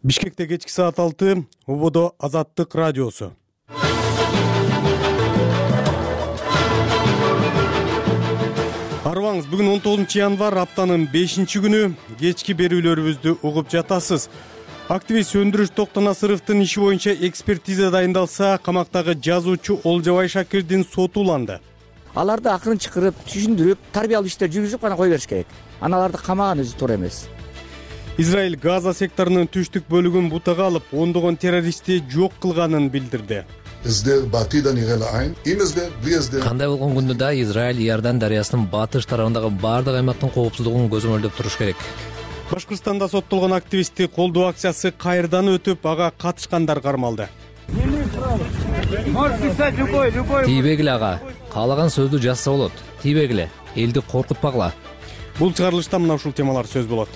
Бишкекте кечки саат 6 Ободо Азаттык радиосу. Арыбаңыз, бүгүн 19 январь, аптанын 5-күнү, кечки берүүлөрүбүздү угуп жатасыз. Активист Өндүрүш Токтонасыровдун иши боюнча экспертиза дайындалса, камактагы жазуучу Олжобай Шакирдин соту уланды. Аларды акырын чакырып, түшүндүрүп, тарбиялуу иштер жүргүзүп гана кое бериш керек. Аналарды камаган өзү туура эмес. Израиль Газа секторунун түштүк бөлүгүн бутага алып, ондогон террористти жок кылганын билдирди. Кандай болгон күндө да Израиль Иордан дарыясынын батыш тарабындагы баардык аймактын коопсуздугун көзөмөлдөп туруш керек. Башкырстанда соттолгон активистти колдоо акциясы кайрадан өтүп, ага катышкандар кармалды. Тийбегиле ага, каалаган сөздү жазса болот. Тийбегиле, элди коркутпагыла. Бул чыгарылышта мына ушул темалар сөз болот.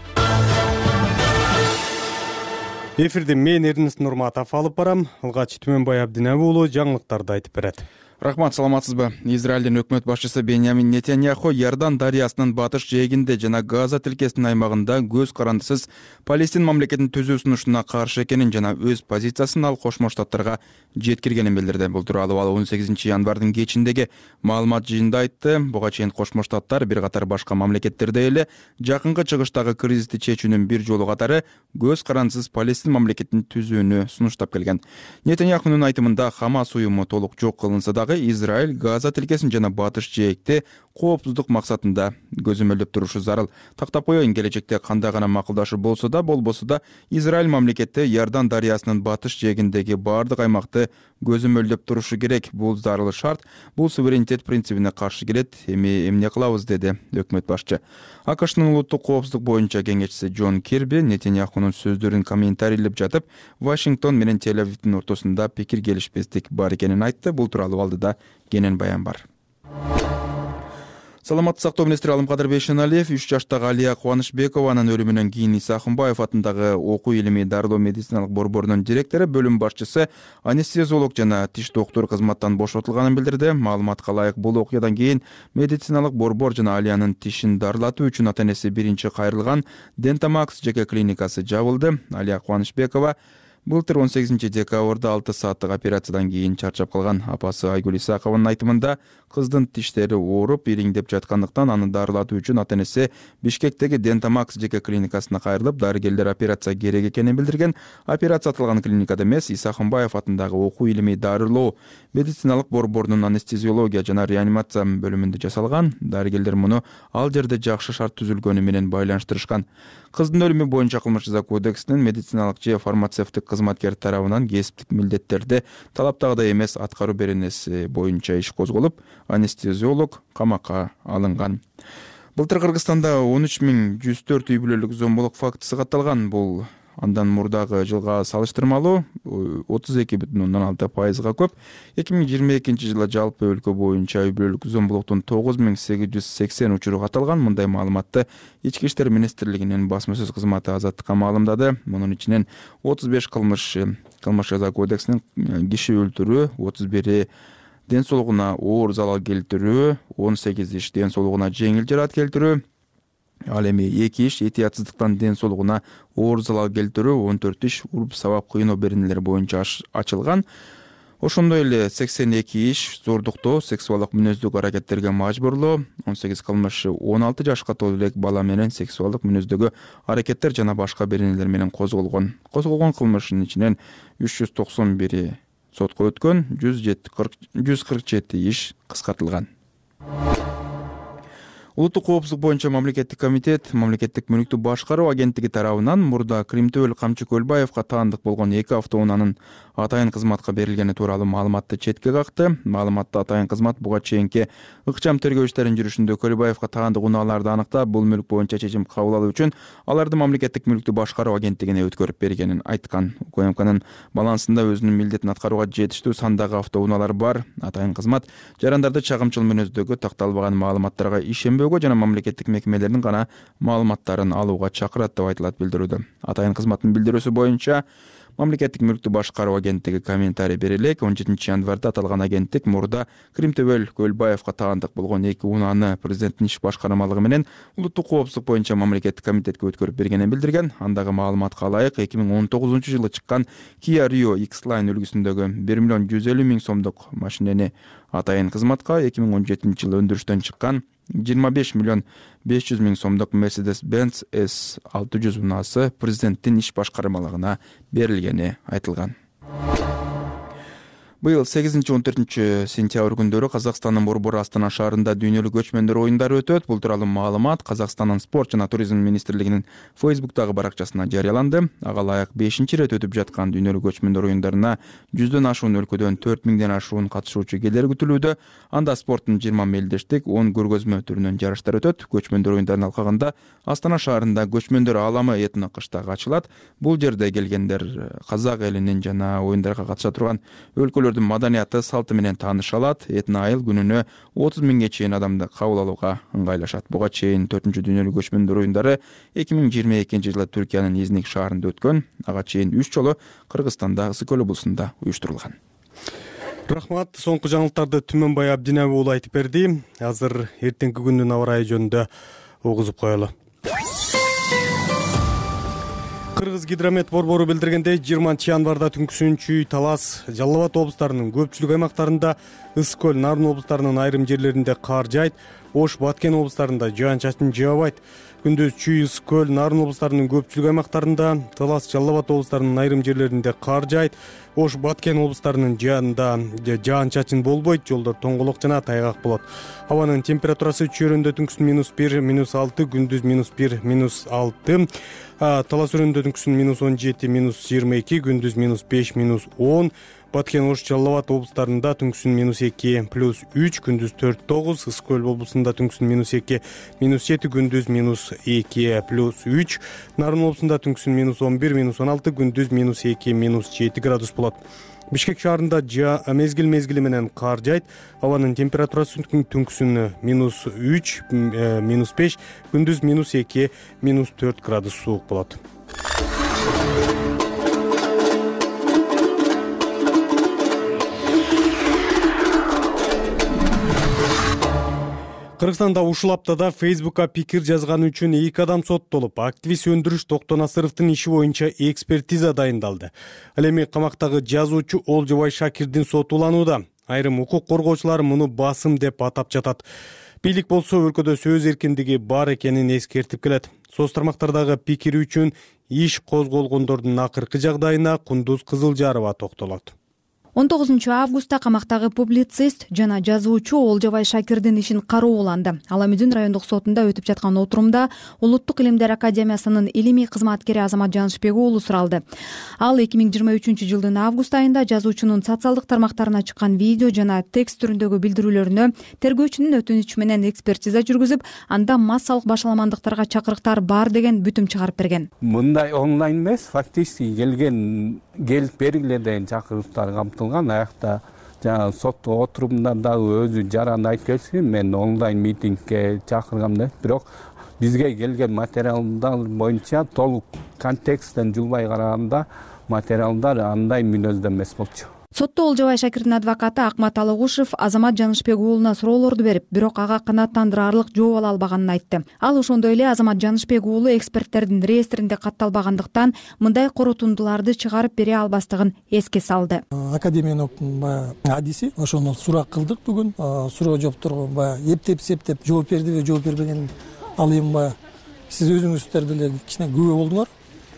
Эфирде мен Эрнест Нурматов алып барам. Алгач Түмөнбай Абдинабы уулу жаңылыктарды айтып берет. Рахмат, саламатсызбы? Израилдин өкмөт башчысы Беньямин Нетаньяху Иордан дарыясынын батыш жээгинде жана Газа тилкесинин аймагында көз карандысыз Палестин мамлекетин түзүү сунушуна каршы экенин жана өз позициясын ал Кошмо Штаттарга жеткиргенин билдирди. Бул тууралуу ал 18 январдын кечиндеги маалымат жыйынында айтты. Буга чейин Кошмо Штаттар бир катар башка мамлекеттерде эле жакынкы чыгыштагы кризисти чечүүнүн бир жолу катары көз карандысыз Палестин мамлекетин түзүүнү сунуштап келген. Нетаньяхунун айтымында Хамас уюму толук жок кылынса да Израиль Газа тилкесин жана батыш жээгти коопсуздук максатында көзөмөлдөп турушу зарыл. Тактап коеюн, келечекте кандай гана макулдашуу болсо да болбосо да Израиль мамлекети Иордан дарыясынын батыш жээгиндеги баардык аймакты көзөмөлдөп турушу керек. Бул зарыл шарт. Бул суверенитет принцибине каршы келет. Эми эмне кылабыз, деди өкмөт башчы. АКШнын улуттук коопсуздук боюнча кеңешчиси Джон Кирби Нетаньяхунун сөздөрүн комментарийлеп жатып, Вашингтон менен Тель-Авивдин ортосунда пикир келишпестик бар экенин айтты. Бул тууралуу алдыда кенен баян бар. Саламаттык сактоо министри Алымкадыр Бейшеналиев 3 жаштагы Алия Кубанычбекованын өлүмүнөн кийин Иса Акынбаев атындагы окуу илимий дарылоо медициналык борборунун директору, бөлүм башчысы, анестезиолог жана тиш доктуру кызматтан бошотулганын билдирди. Маалыматка ылайык, бул окуядан кийин медициналык борбор жана Алиянын тишин дарылатуу үчүн ата-энеси биринчи кайрылган Дентамакс жеке клиникасы жабылды. Алия Кубанычбекова былтыр 18 декабрда 6 сааттык операциядан кийин чарчап калган. Апасы Айгүл Исакованын айтымында, кыздын тиштери ооруп, ириңдеп жаткандыктан аны дарылатуу үчүн ата-энеси Бишкектеги Дентамакс жеке клиникасына кайрылып, дарыгерлер операция керек экенин билдирген. Операция аталган клиникада эмес, Иса Акынбаев атындагы окуу илимий дарылоо медициналык борборунун анестезиология жана реанимация бөлүмүндө жасалган. Дарыгерлер муну ал жерде жакшы шарт түзүлгөнү менен байланыштырышкан. Кыздын өлүмү боюнча Кылмыш жаза кодексинин медициналык же фармацевтик кызматкер тарабынан кесиптик милдеттерди талаптагыдай эмес аткаруу беренеси боюнча иш козголуп, анестезиолог камакка алынган. Былтыр Кыргызстанда 13.104 үй бүлөлүк зомбулук фактысы катталган. Бул андан мурдагы жылга салыштырмалуу 32,6% көп. 2022 жылы жалпы өлкө боюнча үй бүлөлүк зомбулуктун 9880 учуру катталган. Мындай маалыматты Ички иштер министрлигинин басма сөз кызматы Азаттыкка маалымдады. Мунун ичинен 35 кылмыш жаза кодексинин киши өлтүрүү, 31 ден соолугуна оор залал келтирүү, 18 иш ден соолугуна жеңил жараат келтирүү, ал эми 2 иш этиятсыздыктан ден соолугуна оор залал келтирүү, 14 иш уруп сабап кыйноо беренелери боюнча ачылган. Ошондой эле 82 иш зордуктоо, сексуалдык мүнөздөгү аракеттерге мажбурлоо, 18 кылмыш 16 жашка толо элек бала менен сексуалдык мүнөздөгү аракеттер жана башка беренелер менен козголгон. Козголгон кылмыштын ичинен 391 сотко өткөн, 147 иш кыскартылган. Улуттук коопсуздук боюнча мамлекеттик комитет мамлекеттик мүлүктү башкаруу агенттиги тарабынан мурда Кримтөбөл Камчы Көлбаевка таандык болгон 2 автоунаанын атайын кызматка берилгени тууралуу маалыматты четке какты. Маалыматта атайын кызмат буга чейинки ыкчам тергөө иштеринин жүрүшүндө Көлбаевка таандык унааларды аныктап, бул мүлк боюнча чечим кабыл алуу үчүн аларды мамлекеттик мүлүктү башкаруу агенттигине өткөрүп бергенин айткан. УКМКнын балансында өзүнүн милдетин аткарууга жетиштүү сандагы автоунаалар бар. Атайын кызмат жарандарды чагымчыл мүнөздөгү такталбаган маалыматтарга ишенбөөгө жана мамлекеттик мекемелердин гана маалыматтарын алууга чакырат деп айтылат билдирүүдө. Атайын кызматтын билдирүүсү боюнча Мамлекеттик мүлктү башкаруу агенттиги комментарий бере элек. 17 январда аталган агенттик мурда Кримтөбөл Көлбаевка таандык болгон 2 унааны президенттин иш башкармалыгы менен улуттук коопсуздук боюнча мамлекеттик комитетке өткөрүп бергенин билдирген. Андагы маалыматка ылайык 2019 жылы чыккан Kia Rio X-Line үлгүсүндөгү 1.150.000 сомдук машинени атайын кызматка 2017 жылы өндүрүштөн чыккан 25.500.000 сомдук Mercedes-Benz S600 унаасы президенттин иш башкармалыгына берилгени айтылган. Быйыл 8-14 сентябрь күндөрү Казакстандын Борбор Астана шаарында дүйнөлүк көчмөндөр оюндары өтөт. Бул тууралуу маалымат Казакстандын спорт жана туризм министрлигинин Facebook'тагы баракчасына жарыяланды. Ага ылайык 5-чи ирет өтүп жаткан дүйнөлүк көчмөндөр оюндарына 100дөн ашуун өлкөдөн 4000ден ашуун катышуучу келери күтүлүүдө. Анда спорттун 20 мелдештик 10 көргөзмө түрүнөн жарыштар өтөт. Көчмөндөр оюндарынын алкагында Астана шаарында көчмөндөр ааламы этно кыштагы ачылат. Бул жерде келгендер казак элинин жана оюндарга катыша турган өлкөлөр маданияты салты менен тааныша алат. Этно айыл күнүнө 30.000ге чейин адамды кабыл алууга ыңгайлашат. Буга чейин 4-чү дүйнөлүк көчмөндөр оюндары 2022 жылы Түркиянын Изник шаарында өткөн. Ага чейин 3 жолу Кыргызстанда Ысык-Көл облусунда уюштурулган. Рахмат. Соңку жаңылыктарды Түмөнбай Абдинаби уулу айтып берди. Азыр эртеңки күндүн аба ырайы жөнүндө угузуп коелу. Кыргыз гидромет борбору билдиргендей 20 январда түнкүсүн Чүй, Талас, Жалал Абад облустарынын көпчүлүк аймактарында, Ысык-Көл, Нарын облустарынын айрым жерлеринде кар жаайт. Ош, Баткен облустарында жаан-чачын жаабайт. Күндүз Чүй, Ысык-Көл, Нарын облустарынын көпчүлүк аймактарында, Талас, Жалал Абад облустарынын айрым жерлеринде кар жаайт. Ош, Баткен облустарынын жанында жаан-чачын болбойт, жолдор тоңголок жана тайгак болот. Абанын температурасы чөйрөндө түнкүсүн -1, -6, күндүз -1, -6. Талас өрөндө түнкүсүн -17, -22, күндүз -5, -10. Баткен, Ош, Жалал Абад облустарында түнкүсүн -2, +3, күндүз 4-9. Ысык-Көл облусунда түнкүсүн -2, -7, күндүз -2, +3. Нарын облусунда түнкүсүн -11, -16, күндүз -2, -7 градус болот. Бишкек шаарында мезгил менен кар жаайт. Абанын температурасы түнкүсүн -3, -5, күндүз -2, -4 градус суук болот. Кыргызстанда ушул аптада Facebook'ка пикир жазганы үчүн 2 адам соттолуп, активист Өндүрүш Токтонасыровдун иши боюнча экспертиза дайындалды. Ал эми камактагы жазуучу Олжобай Шакирдин сотуланууда. Айрым укук коргоочулар муну басым деп атап жатат. Бийлик болсо өлкөдө сөз эркиндиги бар экенин эскертип келет. Соц тармактардагы пикири үчүн иш козголгондордун акыркы жагдайына Кундуз Кызылжарова токтолот. 19 августта камактагы публицист жана жазуучу Олжобай Шакирдин ишин карооланды. Ала Мүдүн райондук сотунда өтүп жаткан отурумда Улуттук илимдер академиясынын илимий кызматкери Азамат Жанышбек уулу суралды. Ал 2023 жылдын август айында жазуучунун социалдык тармактарына чыккан видео жана текст түрүндөгү билдирүүлөрүнө тергөөчүнүн өтүнүчү менен экспертиза жүргүзүп, анда массалык башаламандыктарга чакырыктар бар деген бүтүм чыгарып берген. Мындай онлайн эмес, фактически келип бергиле деген чакырыктар камтылган. Аякта жана сот отурумунда дагы өзү жаран айтып келсин, мен онлайн митингге чакыргам деп, бирок бизге келген материалдар боюнча толук контексттен жылбай караганда материалдар андай мүнөздө эмес болчу. Сотто Олжобай Шакирдин адвокаты Акмат Алыгушев Азамат Жанышбек уулуна суроолорду берип, бирок ага канааттандырарлык жооп ала албаганын айтты. Ал ошондой эле Азамат Жанышбек уулу эксперттердин реестринде катталбагандыктан мындай корутундуларды чыгарып бере албастыгын эске салды. Академиянын адиси ошону сурак кылдык бүгүн. Суроо жоопторго эптеп жооп бердиби, жооп бербеген. Ал эми сиз өзүңүздөр деле кичине күбө болдуңар.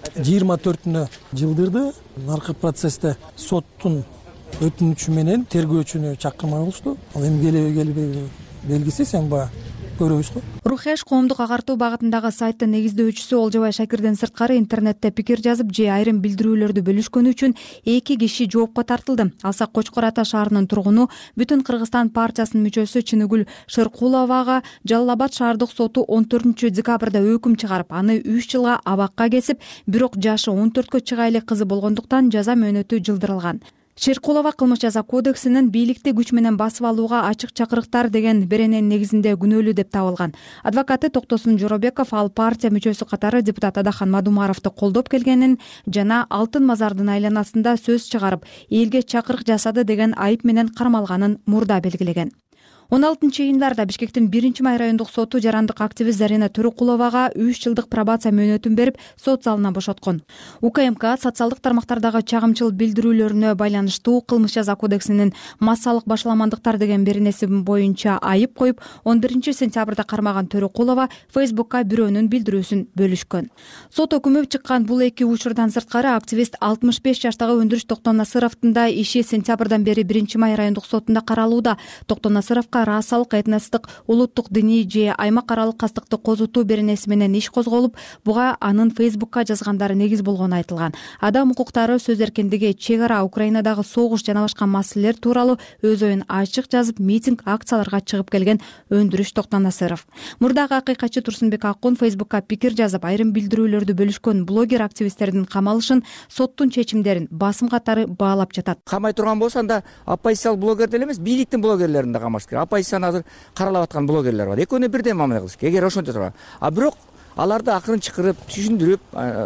24-нө жылдырды. Наркы процессте соттун өтүнүчү менен тергөөчүнү чакырмай болушту. Ал эми келе белгисиз эми көрөбүз го. Рухеш коомдук агартуу багытындагы сайттын негиздөөчүсү Олжобай Шакирдин сырткары интернетте пикир жазып же айрым билдирүүлөрдү бөлүшкөнү үчүн 2 киши жоопко тартылды. Алса Кочкор Ата шаарынын тургуну Бүтүн Кыргызстан партиясынын мүчөсү Чыныгүл Шыркуловага Жалал Абад шаардык соту 14 декабрда өкүм чыгарып, аны 3 жылга абакка кесип, бирок жашы 14кө чыга элек кызы болгондуктан жаза мөөнөтү жылдырылган. Шеркулова кылмыш жаза кодексинин бийликти күч менен басып алууга ачык чакырыктар деген берененин негизинде күнөөлүү деп табылган. Адвокаты Токтосун Жоробеков ал партия мүчөсү катары депутат Адахан Мадумаровду колдоп келгенин жана Алтын Мазардын айланасында сөз чыгарып, элге чакырык жасады деген айып менен кармалганын мурда белгилеген. 16-июндарда Бишкектин 1-Май райондук соту жарандык активист Зарина Төрөкуловага 3 жылдык пробация мөөнөтүн берип, сот залынан бошоткон. УКМК социалдык тармактардагы чагымчыл билдирүүлөрүнө байланыштуу кылмыш жаза кодексинин массалык башаламандыктар деген беренеси боюнча айып коюп, 11 сентябрда кармаган Төрөкулова Facebook'ка бирөөнүн билдирүүсүн бөлүшкөн. Сот өкүмү чыккан бул эки учурдан сырткары активист 65 жаштагы Өндүрүш Токтонасыровдун да иши сентябрдан бери 1-Май райондук сотунда каралууда. Токтонасыровго расалык, этностук, улуттук, диний же аймак аралык кастыкты козутуу беренеси менен иш козголуп, буга анын Facebook'ка жазгандары негиз болгону айтылган. Адам укуктары, сөз эркиндиги, чек ара, Украинадагы согуш жана башка маселелер тууралуу өз оюн ачык жазып, митинг, акцияларга чыгып келген Өндүрүш Токтонасыров. Мурдагы акыйкатчы Турсунбек Акун Facebook'ка пикир жазып, айрым билдирүүлөрдү бөлүшкөн блогер активисттердин камалышын соттун чечимдерин басым катары баалап жатат. Камай турган болсо анда оппозициялык блогер деле эмес, бийликтин блогерлерин да камаш керек. Оппозицияны азыр каралап аткан блогерлер бар. Экөөнө бирден мамиле кылыш керек. Эгер ошентип турган. А бирок аларды акырын чакырып, түшүндүрүп,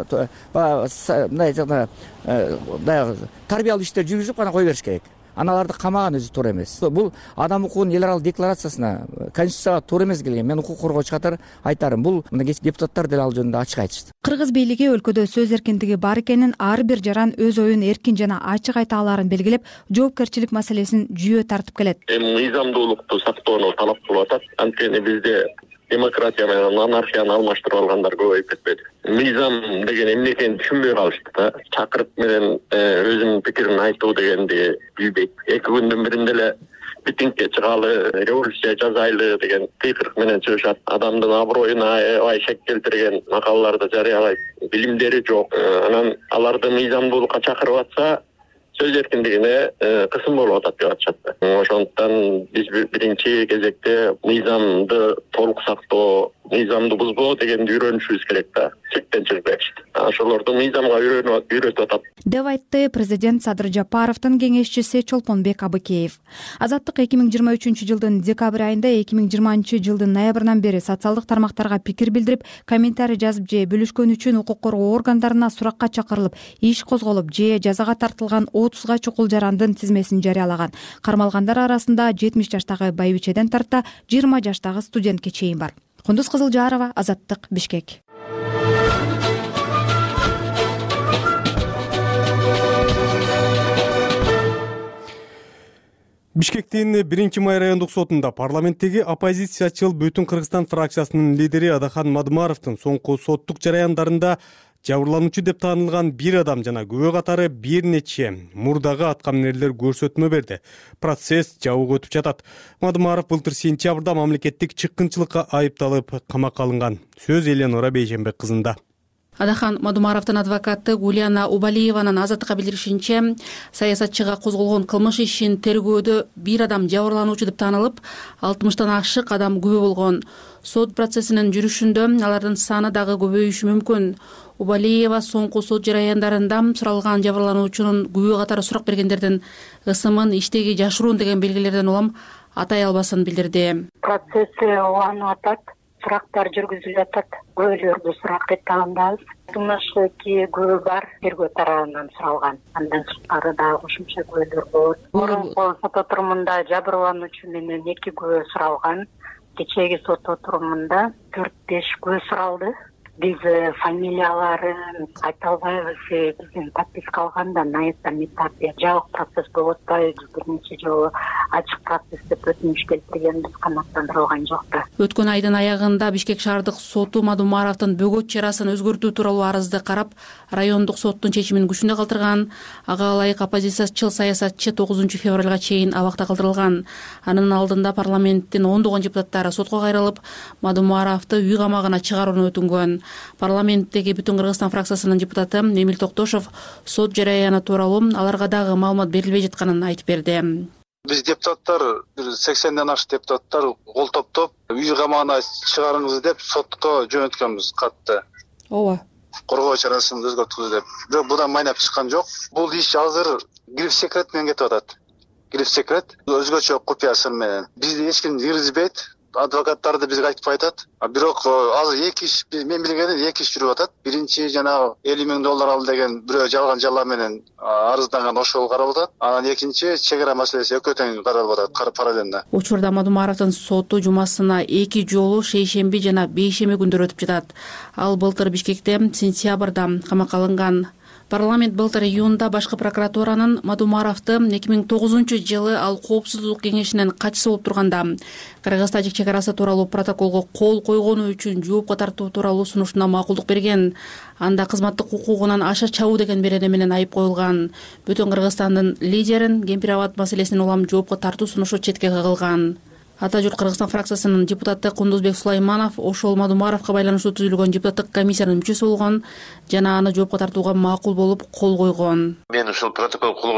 мындай тарбиялуу иштер жүргүзүп гана кое бериш керек. Аналарды камаган өзү туура эмес. Бул адам укугунун эл аралык декларациясына, конституцияга туура эмес келген. Мен укук коргоочу катары айтарым. Бул мына кеч депутаттар деле ал жөнүндө ачык айтышты. Кыргыз бийлиги өлкөдө сөз эркиндиги бар экенин, ар бир жаран өз оюн эркин жана ачык айта алаарын белгилеп, жоопкерчилик маселесин жүйө тартып келет. Мыйзамдуулукту сактоону талап кылып атат. Анткени бизде демократия менен анархияны алмаштырып алгандар көбөйүп кетпеди. Мыйзам деген эмне экенин түшүнбөй калышты да. Чакырып менен өзүнүн пикирин айтуу дегенди билбейт. 2 күндүн биринде эле митингге чыгалы, революция жасайлы деген кыйкырык менен чыгышат. Адамдын аброюна аябай шек келтирген макалаларды жарыялайт. Билимдери жок. Анан аларды мыйзамдуулукка чакырып атса, сөз эркиндигине кысым болуп атат деп атышат. Ошондуктан биз биринчи кезекте мыйзамды толук сактоо, мыйзамды бузбоо дегенди үйрөнүшүбүз керек да. Чектен чыгып кетишти. Ошолорду мыйзамга үйрөтүп атат деп айтты президент Садыр Жапаровдун кеңешчиси Чолпонбек Абыкеев. Азаттык 2023 жылдын декабрь айында 2020 жылдын ноябрынан бери социалдык тармактарга пикир билдирип, комментарий жазып же бөлүшкөн үчүн укук коргоо органдарына суракка чакырылып, иш козголуп же жазага тартылган 30га чукул жарандын тизмесин жарыялаган. Кармалгандар арасында 70 жаштагы байбичеден тарта 20 жаштагы студентке чейин бар. Кундуз Кызылжарова, Азаттык, Бишкек. Бишкектин 1-Май райондук сотунда парламенттеги оппозициячыл Бүтүн Кыргызстан фракциясынын лидери Адахан Мадумаровдун соңку соттук жараяндарында жабырлануучу деп таанылган бир адам жана күбө катары бир нече мурдагы аткаминерлер көрсөтмө берди. Процесс жабык өтүп жатат. Мадумаров былтыр сентябрда мамлекеттик чыккынчылыкка айыпталып камакка алынган. Сөз Эленора Бейженбек кызында. Адахан Мадумаровдун адвокаты Гулияна Убалиеванын Азаттыкка билдиришинче, саясатчыга козголгон кылмыш ишин тергөөдө бир адам жабырлануучу деп таанылып, 60тан ашык адам күбө болгон. Сот процессинин жүрүшүндө алардын саны дагы көбөйүшү мүмкүн. Убалиева соңку сот жараяндарында суралган жабырлануучунун күбө катары сурак бергендердин ысымын иштеги жашыруун деген белгилерден улам атай албасын билдирди. Процесси уланып атат. Сурактар жүргүзүлүп атат. Күбөлөрдү сурак эте албайбыз. Тумашки күбө бар, тергөө тарабынан суралган. Андан сырткары дагы кошумча күбөлөр болот. Мурунку сот отурумунда жабырлануучу менен 2 күбө суралган. Кечээги сот отурумунда 4-5 күбө суралды. Биз фамилияларын айта албайбыз. Биздин подписка алганда наезд метапия жабык процесс болуп атпайбы. Бир нече жолу ачык процесс деп өтүнүш келтиргенбиз, канааттандырылган жок да. Өткөн айдын аягында Бишкек шаардык соту Мадумаровдун бөгөт чарасын өзгөртүү тууралуу арызды карап, райондук соттун чечимин күчүндө калтырган. Ага ылайык оппозициячыл саясатчы 9 февралга чейин абакта калтырылган. Анын алдында парламенттин ондогон депутаттары сотко кайрылып, Мадумаровду үй камагына чыгарууну өтүнгөн. Парламенттеги Бүтүн Кыргызстан фракциясынын депутаты Эмил Токтошов сот жараяны тууралуу аларга дагы маалымат берилбей жатканын айтып берди. Биз депутаттар 80ден ашык депутаттар кол топтоп үй камагына чыгарыңыз деп сотко жөнөткөнбүз катты. Ооба. коргоо чарасын өзгөрткүзүү деп. Бирок будан майнап чыккан жок. Бул иш азыр гриф секрет менен кетип атат. Гриф секрет өзгөчө купуя сыр менен. Бизди эч ким киргизбейт. Адвокаттар да бизге айтып атат. Бирок азыр эки иш, мен билгеним эки иш жүрүп атат. Биринчи жанагы $50,000 ал деген бирөө жалган жалаа менен арызданган ошол каралып атат. Анан экинчи чек ара маселеси экөө тең каралып атат параллельно. Учурда Мадумаровдун соту жумасына 2 жолу шейшемби жана бейшемби күндөр өтүп жатат. Ал былтыр Бишкекте сентябрда камакка алынган. Парламент былтыр июнда башкы прокуратуранын Мадумаровду 2009-жылы ал коопсуздук кеңешинен катчысы болуп турганда Кыргыз-Тажик чек арасы тууралуу протоколго кол койгону үчүн жоопко тартуу тууралуу сунушуна макулдук берген. Анда кызматтык укугунан аша чабуу деген берене менен айып коюлган. Бүтүн Кыргызстандын лидерин Кемпир-Абад маселесинен улам жоопко тартуу сунушу четке кагылган. Ата журт Кыргызстан фракциясынын депутаты Кундузбек Сулайманов ошол Мадумаровго байланыштуу түзүлгөн депутаттык комиссиянын мүчөсү болгон жана аны жоопко тартууга макул болуп кол койгон. Мен ошол протокол кол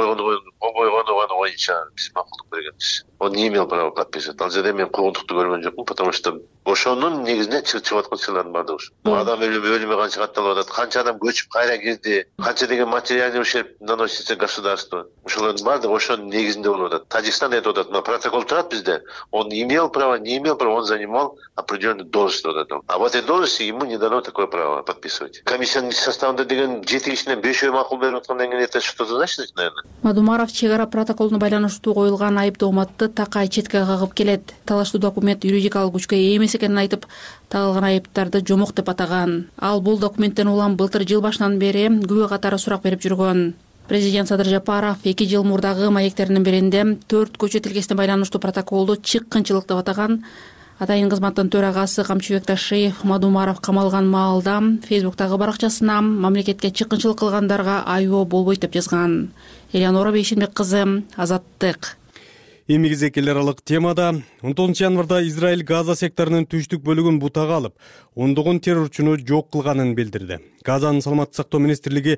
койгону боюнча биз макулдук бергенбиз. Он не имел права подписывать. Ал жерде мен куугунтукту көргөн жокмун, потому что ошонун негизинен чыгып аткан сыйлардын баардыгы ушул. Адам өлүмү канча катталып атат, канча адам көчүп кайра кирди, канча деген материальный ущерб наносится государству. Ошолордун баардыгы ошонун негизинде болуп атат. Тажикстан айтып атат, протокол турат бизде. Он имел право, не имел права, он занимал определенную должность. А в этой должности ему не дано такое право подписывать. Комиссиянын составында деген 7 кишинен 5 макул берип аткандан кийин это что-то значит, наверное. Мадумаров чек ара протоколуна байланыштуу коюлган айып тооматты такай четке кагып келет. Талаштуу документ юридикалык күчкө ээ эмес экенин айтып, тагылган айыптарды жомок деп атаган. Ал бул документтен улам былтыр жыл башынан бери күбө катары сурак берип жүргөн. Президент Садыр Жапаров 2 жыл мурдагы маектеринин биринде 4 көчө тилкесине байланыштуу протоколду чыккынчылык деп атаган. Атайын кызматтын төрагасы Камчыбек Ташиев Мадумаров камалган маалда Фейсбуктагы баракчасына мамлекетке чыккынчылык кылгандарга айоо болбойт деп жазган. Элеонора Бейшенбек кызы, Азаттык. Эми кезекелер аралык темада 19 январда Израиль Газа секторунун түштүк бөлүгүн бутага алып, ондогон террорчуну жок кылганын билдирди. Газанын саламаттык сактоо министрлиги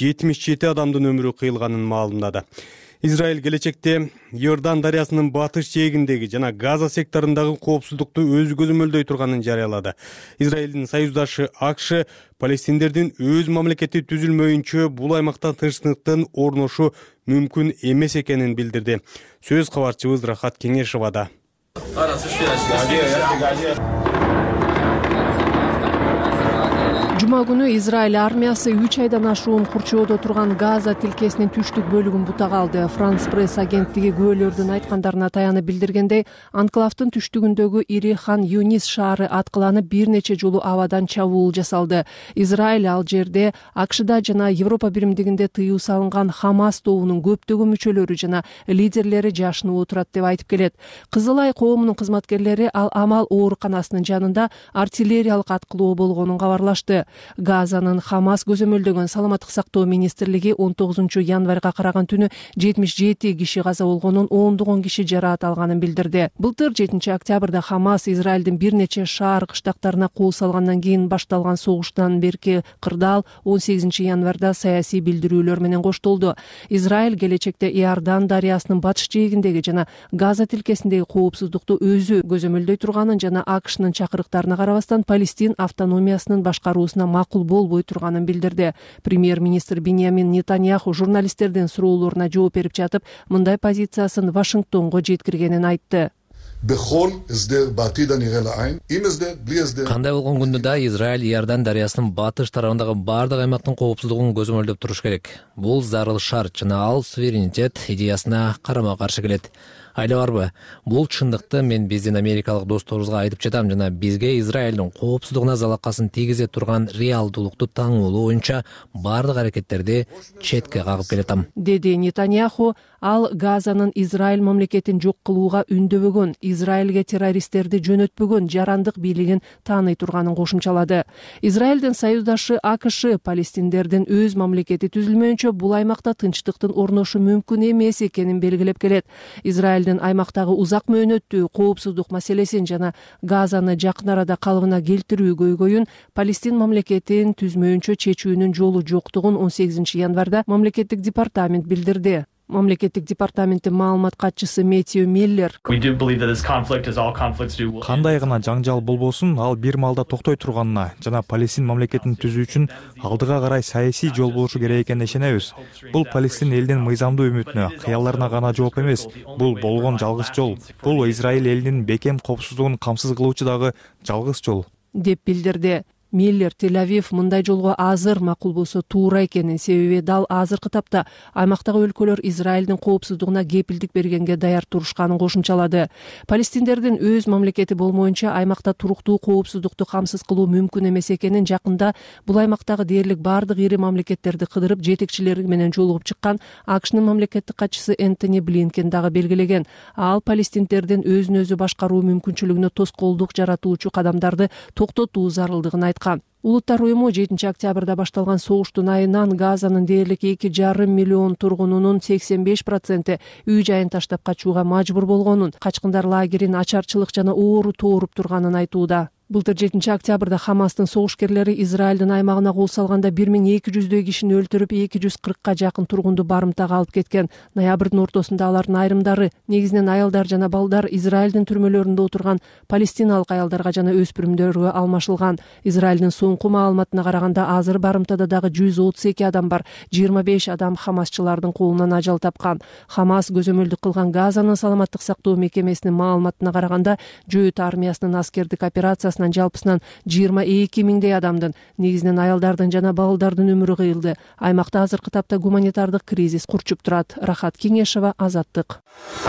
77 адамдын өмүрү кыйылганын маалымдады. Израиль келечекте Иордан дарыясынын батыш жээгиндеги жана Газа секторундагы коопсуздукту өзү көзөмөлдөй турганын жарыялады. Израилдин союздашы АКШ палестиндердин өз мамлекети түзүлмөйүнчө бул аймакта тынчтыктын орношу мүмкүн эмес экенин билдирди. Сөз кабарчыбыз Рахат Кеңешевада. Жума күнү Израиль армиясы 3 айдан ашуун курчоодо турган Газа тилкесинин түштүк бөлүгүн бутага алды. Франс пресс агенттиги күбөлөрдүн айткандарына таянып билдиргендей, анклавдын түштүгүндөгү Ири Хан Юнис шаары аткыланып бир нече жолу абадан чабуул жасалды. Израиль ал жерде АКШда жана Европа биримдигинде тыюу салынган Хамас тобунун көптөгөн мүчөлөрү жана лидерлери жашынып отурат деп айтып келет. Кызыл Ай коомунун кызматкерлери ал Амал ооруканасынын жанында артиллериялык аткылоо болгонун кабарлашты. Газанын Хамас көзөмөлдөгөн саламаттык сактоо министрлиги 19 январга караган түнү 77 киши каза болгонун, 10 киши жараат алганын билдирди. Былтыр 7 октябрда Хамас Израилдин бир нече шаар кыштактарына кол салгандан кийин башталган согуштан берки кырдаал 18 январда саясий билдирүүлөр менен коштолду. Израиль келечекте Иордан дарыясынын батыш жээгиндеги жана Газа тилкесиндеги коопсуздукту өзү көзөмөлдөй турганын жана АКШнын чакырыктарына карабастан Палестин автономиясынын башкаруусуна макул болбой турганын билдирди. Премьер-министр Биньямин Нетаньяху журналисттердин суроолоруна жооп берип жатып, мындай позициясын Вашингтонго жеткиргенин айтты. Кандай болгон күндө да Израиль Иордан дарыясынын батыш тарабындагы бардык аймактын коопсуздугун көзөмөлдөп туруш керек. Бул зарыл шарт жана ал суверенитет идеясына карама каршы келет. Айла барбы? Бул чындыкты мен биздин америкалык досторубузга айтып жатам жана бизге Израилдин коопсуздугуна залакасын тийгизе турган реалдуулукту таңуулоо боюнча бардык аракеттерди четке кагып келатам, деди Нетаньяху. Ал Газанын Израиль мамлекетин жок кылууга үндөбөгөн, Израилге террористтерди жөнөтпөгөн жарандык бийлигин тааный турганын кошумчалады. Израилдин союздашы АКШ палестиндердин өз мамлекети түзүлмөйүнчө бул аймакта тынчтыктын орношу мүмкүн эмес экенин белгилеп келет. Израилдин аймактагы узак мөөнөттүү коопсуздук маселесин жана Газаны жакын арада калыбына келтирүү көйгөйүн Палестин мамлекетин түзмөйүнчө чечүүнүн жолу жоктугун 18 январда мамлекеттик департамент билдирди. мамлекеттик департаменттин маалымат катчысы Мэтью Миллер кандай гана жаңжал болбосун ал бир маалда токтой турганына жана Палестин мамлекетин түзүү үчүн алдыга карай саясий жол болушу керек экенине ишенебиз. Бул Палестин элинин мыйзамдуу үмүтүнө, кыялдарына гана жооп эмес. Бул болгон жалгыз жол. Бул Израиль элинин бекем коопсуздугун камсыз кылуучу дагы жалгыз жол, деп билдирди. Миллер Тель-Авив мындай жолго азыр макул болсо туура экенин, себеби дал азыркы тапта аймактагы өлкөлөр Израилдин коопсуздугуна кепилдик бергенге даяр турушканын кошумчалады. Палестиндердин өз мамлекети болмоюнча аймакта туруктуу коопсуздукту камсыз кылуу мүмкүн эмес экенин жакында бул аймактагы дээрлик бардык ири мамлекеттерди кыдырып жетекчилери менен жолугуп чыккан АКШнын мамлекеттик катчысы Энтони Блинкен дагы белгилеген. Ал палестиндердин өзүн өзү башкаруу мүмкүнчүлүгүнө тоскоолдук жаратуучу кадамдарды токтотуу зарылдыгын айткан. Улуттар уюму 7 октябрда башталган согуштун айынан Газанын дээрлик 2,5 миллион тургунунун 85% үй жайын таштап качууга мажбур болгонун, качкындар лагерин ачарчылык жана оору тооруп турганын айтууда. Былтыр 7 октябрда Хамастын согушкерлери Израилдин аймагына кол салганда 1200 кишини өлтүрүп, 240га жакын тургунду барымтага алып кеткен. Ноябрдын ортосунда алардын айрымдары, негизинен аялдар жана балдар, Израилдин түрмөлөрүндө отурган палестиналык аялдарга жана өспүрүмдөргө алмашылган. Израилдин соңку маалыматына караганда азыр барымтада дагы 132 адам бар. 25 адам хамасчылардын колунан ажал тапкан. Хамас көзөмөлдүк кылган Газанын саламаттык сактоо мекемесинин маалыматына караганда Жөөт армиясынын аскердик операциясы жалпысынан 22 миңдей адамдын, негизинен аялдардын жана балдардын өмүрү кыйылды. Аймакта азыркы тапта гуманитардык кризис курчуп турат. Рахат Кеңешова, Азаттык.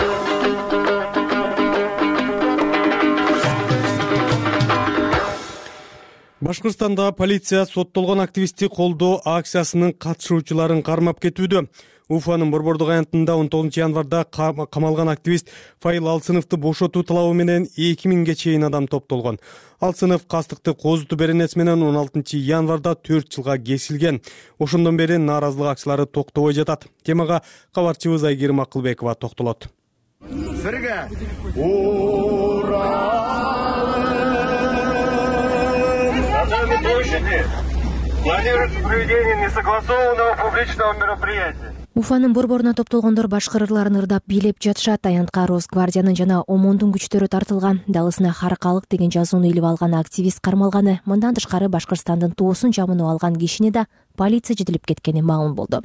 Башкырстанда полиция соттолгон активистти колдоо акциясынын катышуучуларын кармап кетүүдө. Уфанын Борбордук аянтында 19 январда камалган активист Файыл Алсыновду бошотуу талабы менен 2000ге чейин адам топтолгон. Алсынов кастыкты козутуу беренеси менен 16 январда 4 жылга кесилген. Ошондон бери нааразылык акчылары токтобой жатат. Темага кабарчыбыз Айгерим Акылбекова токтолот. Бирге планируется проведение несогласованного публичного мероприятия. Уфанын борборуна топтолгондор башкырларын ырдап бийлеп жатышат. Аянтка Росгвардиянын жана ОМОНдун күчтөрү тартылган. Далысына Харкалык деген жазууну илип алган активист кармалганы. Мындан тышкары Башкырстандын тоосун жамынып алган кишини да полиция жетилип кеткени маалым болду.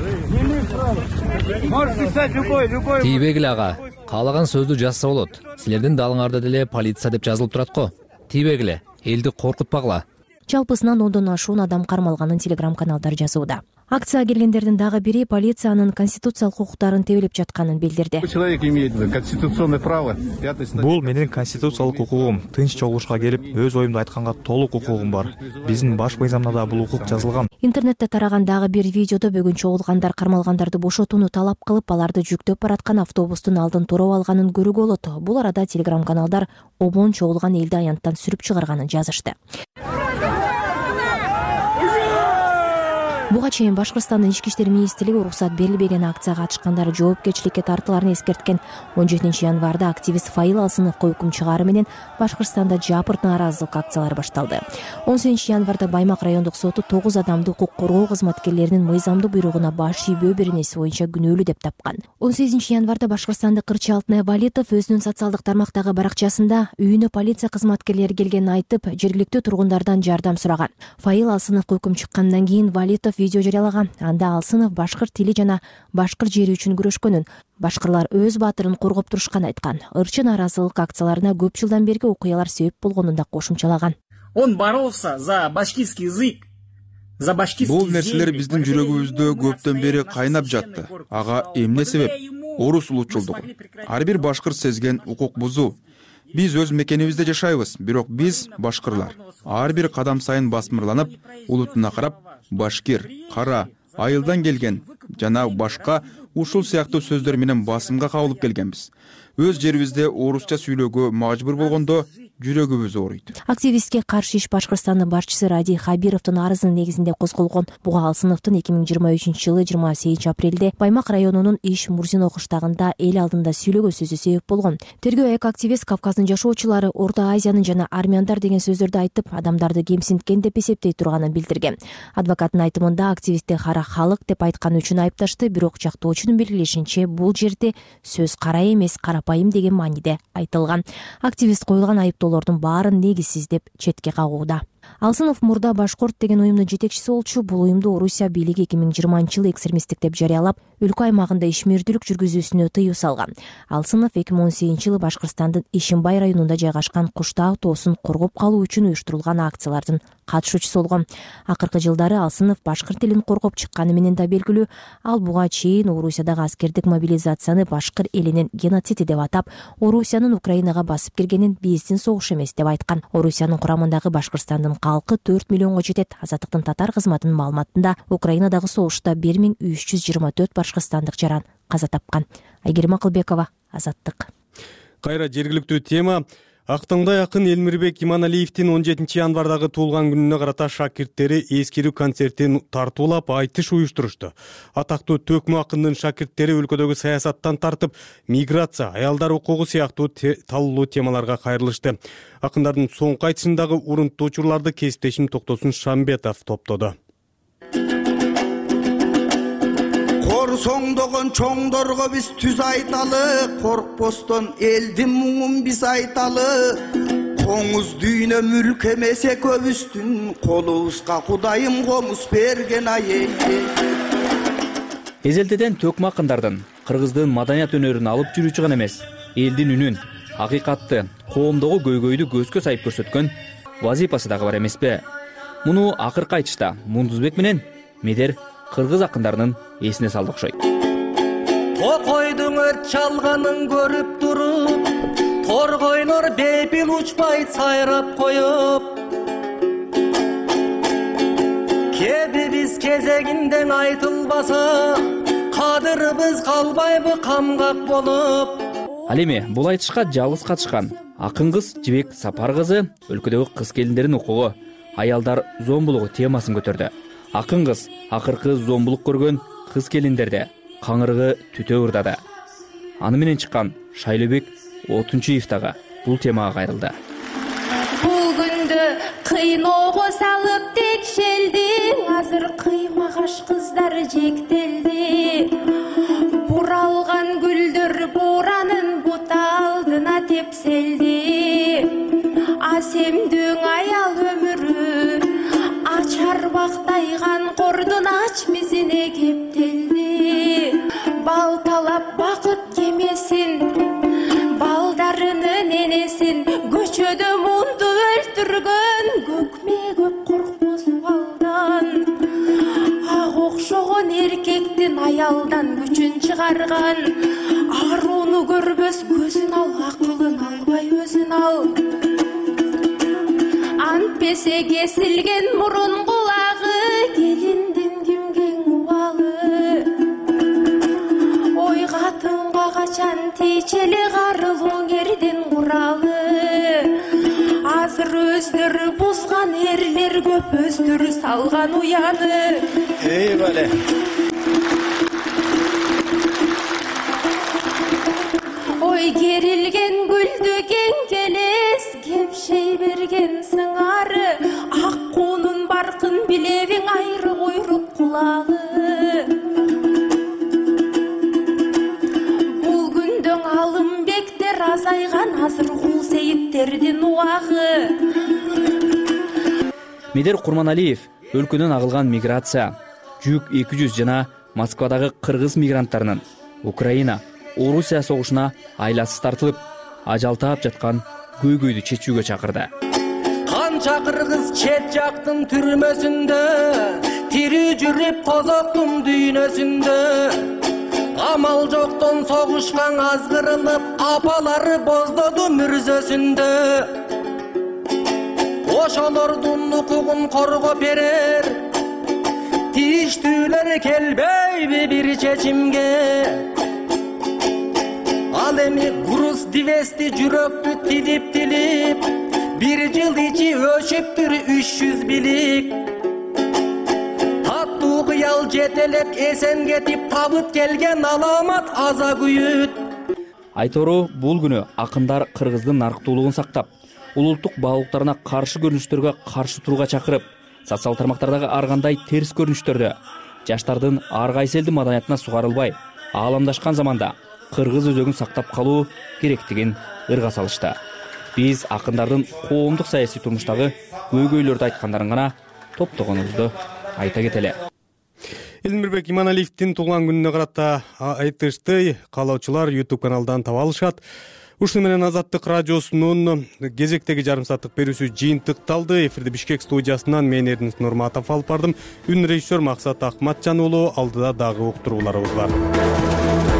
Тийбегиле ага, каалаган сөздү жазса болот. Силердин далыңарда деле полиция деп жазылып турат го. Тийбегиле, элди коркутпагыла. Жалпысынан 10дон ашуун адам кармалганын телеграм-каналдар жазууда. Акцияга келгендердин дагы бири полициянын конституциялык укуктарын тебелеп жатканын билдирди. Человек имеет конституционное право. Бул менин конституциялык укугум. Тынч чогулушка келип, өз оюмду айтканга толук укугум бар. Биздин баш мыйзамда да бул укук жазылган. Интернетте тараган дагы бир видеодо бүгүн чогулгандар кармалгандарды бошотууну талап кылып, аларды жүктөп бараткан автобустун алдын туруп алганын көрүүгө болот. Бул арада телеграм-каналдар ОМОН чогулган элди аянттан сүрүп чыгарганын жазышты. Буга чейин Башкырстандын ички иштер министрлиги уруксат берилбеген акцияга катышкандар жоопкерчиликке тартыларын эскерткен. 17 январда активист Файыл Алсыновго өкүм чыгаары менен Башкырстанда жапырт нааразылык акциялары башталды. 18 январда Баймак райондук соту 9 адамды укук коргоо кызматкерлеринин мыйзамдуу буйругуна баш ийбөө беренеси боюнча күнөөлүү деп тапкан. 18 январда Башкырстандык Кырчы Алтынай Валитов өзүнүн социалдык тармактагы баракчасында үйүнө полиция кызматкерлери келгенин айтып, жергиликтүү тургундардан жардам сураган. Файыл Алсыновго өкүм чыккандан кийин Валитов видео жарыялаган. Анда Алсынов башкыр тили жана башкыр жери үчүн күрөшкөнүн, башкырлар өз баатырын коргоп турушканын айткан. Ырчы нааразылык акцияларына көп жылдан берги окуялар себеп болгонун да кошумчалаган. Он боролся за башкирский язык. Бул нерселер биздин жүрөгүбүздө көптөн бери кайнап жатты. Ага эмне себеп? Орус улутчулдугу. Ар бир башкыр сезген укук бузуу. Биз өз мекенибизде жашайбыз, бирок биз башкырлар. Ар бир кадам сайын басмырланып, улутуна карап, башкир, кара, айылдан келген жана башка ушул сыяктуу сөздөр менен басымга кабылып келгенбиз. Өз жерибизде орусча сүйлөөгө мажбур болгондо жүрөгүбүз ооруйт. Активистке каршы иш Башкырстандын башчысы Ради Хабировдун арызынын негизинде козголгон. Буга Алсыновдун 2023-жылы 28 апрелде Баймак районунун Иш Мурзино кыштагында эл алдында сүйлөгөн сөзү себеп болгон. Тергөө эко-активист Кавказдын жашоочулары Орто Азиянын жана армяндар деген сөздөрдү айтып, адамдарды кемсинткен деп эсептей турганын билдирген. Адвокаттын айтымында активистти кара халык деп айтканы үчүн айыпташты, бирок жактоочунун белгилешинче бул жерде сөз кара эмес, карапайым деген мааниде айтылган. Активист коюлган айыптоолордун баарын негизсиз деп четке кагууда. Алсынов мурда Башкорт деген уюмдун жетекчиси болчу. Бул уюмду Орусия бийлиги 2020-жылы экстремисттик деп жарыялап, өлкө аймагында ишмердүүлүк жүргүзүүсүнө тыюу салган. Алсынов 2018-жылы Башкырстандын Ишимбай районунда жайгашкан Куштаа тоосун коргоп калуу үчүн уюштурулган акциялардын катышуучусу болгон. Акыркы жылдары Алсынов башкыр тилин коргоп чыкканы менен да белгилүү. Ал буга чейин Орусиядагы аскердик мобилизацияны башкыр элинин геноциди деп атап, Орусиянын Украинага басып киргенин биздин согуш эмес деп айткан. Орусиянын курамындагы Башкырстандын калкы 4 миллионго жетет. Азаттыктын татар кызматынын маалыматында Украинадагы согушта 1324 башкырстандык жаран каза тапкан. Айгерим Акылбекова, Азаттык. Кайра жергиликтүү тема. Актаңдай акын Элмирбек Иманалиевдин 17 январдагы туулган күнүнө карата шакирттери эскерүү концертин тартуулап айтыш уюштурушту. Атактуу Төкмө акындын шакирттери өлкөдөгү саясаттан тартып, миграция, аялдар укугу сыяктуу таллуу темаларга кайрылышты. Акындардын соңку айтышындагы урунттуу учурларды кесиптешим Токтосун Шамбетов топтоду. Соңдогон чоңдорго биз түз айталы, коркпостон элдин муңун биз айталы. Коңуз дүйнө мүлк эмес экөөбүздүн, колубузга Кудайым комуз берген ай. Эзелтеден Төкмө акындардын кыргыздын маданият өнөрүн алып жүрүүчү гана эмес, элдин үнүн, акыйкатты, коомдогу көйгөйдү көзгө сайып көрсөткөн вазипасы дагы бар эмеспи? Муну акыркы айтышта Мундузбек менен Медер кыргыз акындарынын эсине салды окшойт. Токойдун өрт чалганын көрүп туруп, торгойлор бейпил учпай сайрап коюп, кебибиз кезегинден айтылбаса, кадырыбыз калбайбы камгак болуп. Ал эми бул айтышка жалгыз катышкан акын кыз Жибек Сапар кызы өлкөдөгү кыз келиндердин укугу, аялдар зомбулугу темасын көтөрдү. Акын кыз акыркы зомбулук көргөн кыз келиндерде каңырыгы түтө ырдады. Аны менен чыккан Шайлообек Отунчуев дагы бул темага кайрылды. Бул күндө кыйноого салып текшелди, азыр кыймагаш кыздар жектелди. Буралган гүлдөр бууранын бут алдына тепселди. Асемдүүң аял өмүрү ачар бактайган кордун ач мизине кептелди. Балталап бакыт кемесин, балдарынын энесин, көчөдө мунду өлтүргөн, көкме көп коркпос балдан. Ак окшогон эркектин аялдан күчүн чыгарган, арууну көрбөс көзүн ал, акылын албай өзүн ал. Антпесе кесилген мурун кулагы, келиндин кимген убалы. Ой катынга качан тийчели карылуу кердин куралы. Азыр өздөрү бузган эрлер көп, өздөрү салган уяны. Эй бале. Ой керилген гүлдү кең келес, кепшей берген сыңары, ак куунун баркын билебиң, айры куйрук кулагы. Бул күндө алымбектер азайган, азыр кул сейиттердин убагы. Медер Курманалиев өлкөдөн агылган миграция, жүк 200 жана Москвадагы кыргыз мигранттарынын Украина, Орусия согушуна айласыз тартылып, ажал таап жаткан көйгөйдү чечүүгө чакырды. Канча кыргыз чет жактын түрмөсүндө, тирүү жүрүп тозоктун дүйнөсүндө. Амал жоктон согушкан азгырылып, апалары боздоду мүрзөсүндө. Ошолордун укугун коргоп берер, тийиштүүлөр келбейби бир чечимге. Ал эми груз дивести жүрөктү тилип, бир жыл ичи өшүптүр 300 билик. Аттуу кыял жетелеп эсен кетип табыт келген аламат аза күйүт. Айтору бул күнү акындар кыргыздын нарктуулугун сактап, улуттук баалуулуктарына каршы көрүнүштөргө каршы турууга чакырып, социал тармактардагы ар кандай терс көрүнүштөрдө жаштардын ар кайсы элдин маданиятына сугарылбай, ааламдашкан заманда кыргыз өзөгүн сактап калуу керектигин ырга салышты. Биз акындардын коомдук саясий турмуштагы көйгөйлөрдү айткандарын гана топтогонубузду айта кетели. Элмирбек Иманалиевдин туулган күнүнө карата айтышты каалоочулар YouTube каналдан таба алышат. Ушуну менен Азаттык радиосунун кезектеги жарым сааттык берүүсү жыйынтыкталды. Эфирди Бишкек студиясынан мен Эрдинис Нурматов алып бардым. Үн режиссер Максат Акматжан уулу, алдыда дагы уктурууларыбыз бар.